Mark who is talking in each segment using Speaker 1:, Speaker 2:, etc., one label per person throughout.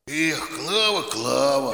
Speaker 1: Эх, Клава, Клава.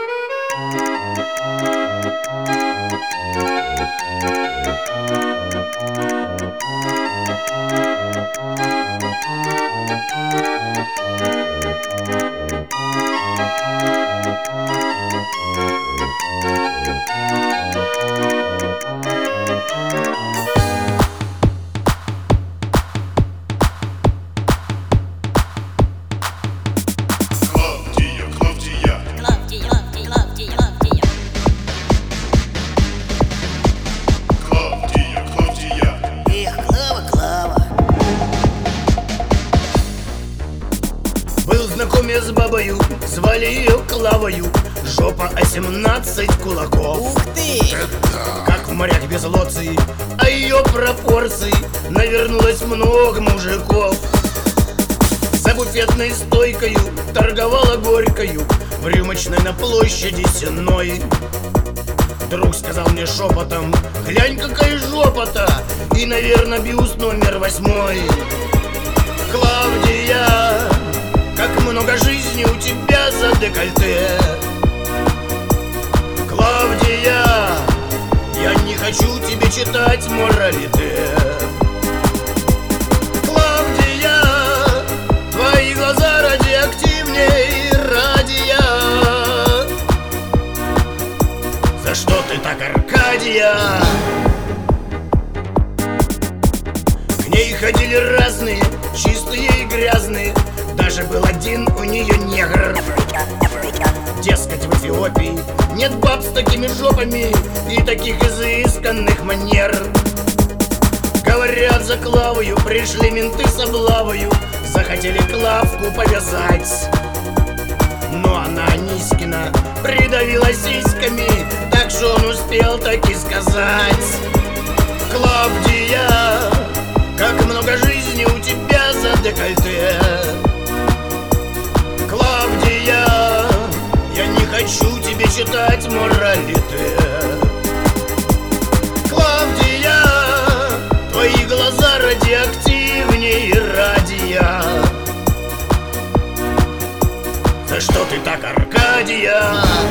Speaker 2: Был знакомый с бабою, звали ее Клавою. Жопа 18 кулаков.
Speaker 3: Ух ты!
Speaker 2: Как в морях без лоций, а ее пропорций навернулось много мужиков. За буфетной стойкою торговала горькою в рюмочной на площади Сенной. Друг сказал мне шепотом: глянь, какая жопа-то! И, наверное, бюст номер 8. Клавдия, как много жизни у тебя за декольте. Клавдия, я не хочу тебе читать моралите. Клавдия, твои глаза радиоактивней радия. За что ты так, Аркадия? К ней ходили разные, чистые и грязные. Даже был один у нее негр. Дескать, в Эфиопии нет баб с такими жопами и таких изысканных манер. Говорят, за Клавою пришли менты с облавою, захотели Клавку повязать. Но она Анискина придавила сиськами, так что он успел таки сказать: Клавдия, как много жизни у тебя за декольте. Клавдия, я не хочу тебе читать моралите. Клавдия, твои глаза радиоактивнее радия. За что ты так, Аркадия?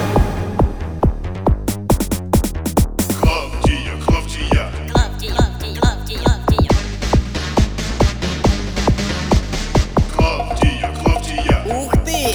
Speaker 3: Ух ты!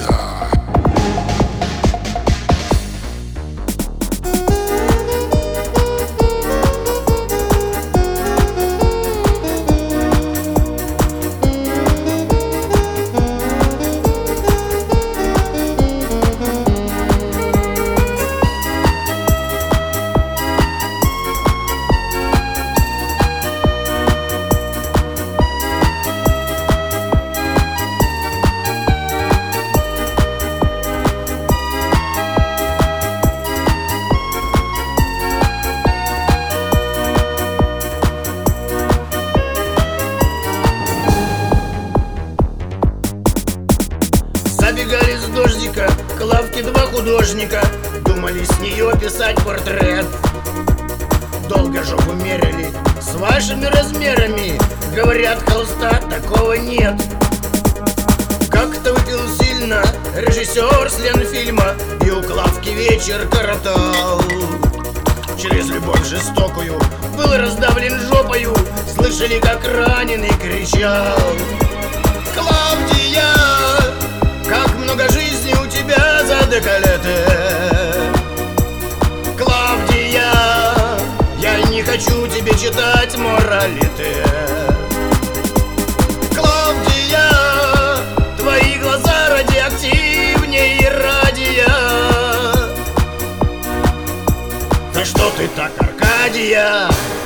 Speaker 2: Забегали с дождика Клавки два художника, думали с нее писать портрет. Долго жопу мерили с вашими размерами, говорят, холста такого нет. Как-то выпил сильно режиссер с Ленфильма, и у Клавки вечер коротал. Через любовь жестокую был раздавлен жопою, слышали, как раненый кричал: Клавдия, как много жизни у тебя за декольте. Клавдия, я не хочу тебе читать моралите. Клавдия, твои глаза радиоактивнее радия. За что ты так, Аркадия?